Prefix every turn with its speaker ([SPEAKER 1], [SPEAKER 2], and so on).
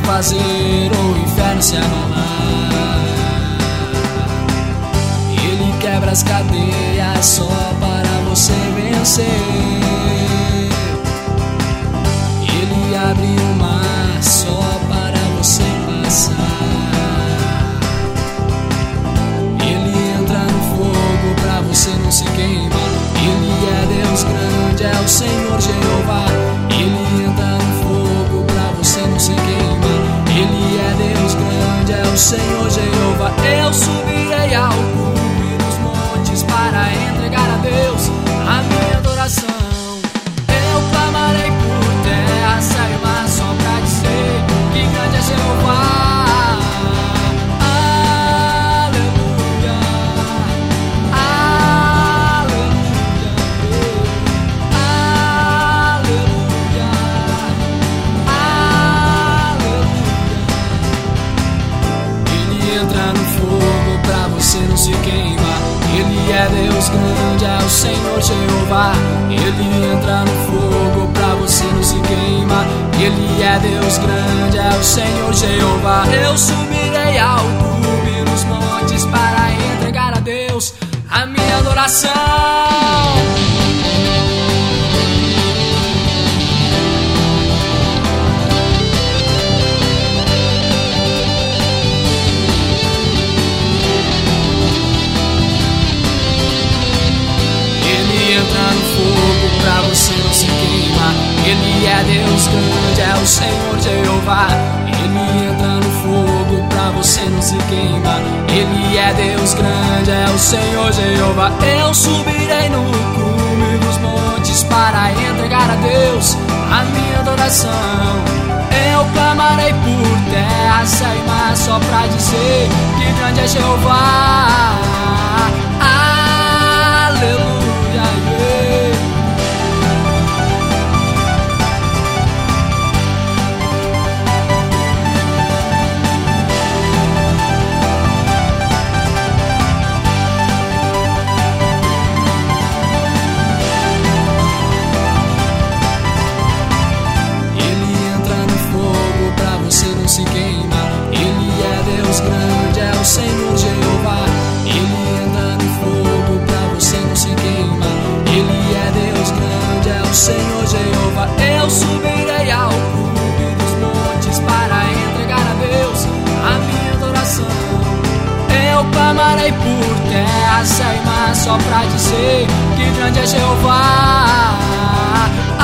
[SPEAKER 1] fazer o inferno se abalar. Ele quebra as cadeias só para você vencer. Ele abre o mar só para você passar. Ele entra no fogo pra você não se queimar. Ele é Deus grande, é o Senhor Jeová. Ele entra no fogo pra você não se queimar. Ele é Deus grande, é o Senhor Jeová. Eu subirei ao cume dos montes para entregar a Deus a minha adoração. Eu clamarei por terra, sério, mas só pra dizer que grande é Jeová. Entra no fogo pra você não se queimar. Ele é Deus grande, é o Senhor Jeová. Ele entra no fogo pra você não se queimar. Ele é Deus grande, é o Senhor Jeová. Eu subirei ao cume nos montes para entregar a Deus a minha adoração. Entra no fogo pra você não se queimar. Ele é Deus grande, é o Senhor Jeová. Ele entra no fogo pra você não se queimar. Ele é Deus grande, é o Senhor Jeová. Eu subirei no cume dos montes para entregar a Deus a minha adoração. Eu clamarei por terra, céu e mar só pra dizer que grande é Jeová. Aleluia. Se queima. Ele é Deus grande, é o Senhor Jeová. Ele entra no fogo pra você não se queimar. Ele é Deus grande, é o Senhor Jeová. Eu subirei ao cume dos montes para entregar a Deus a minha adoração. Eu clamarei por terra, céu e mar só pra dizer que grande é Jeová.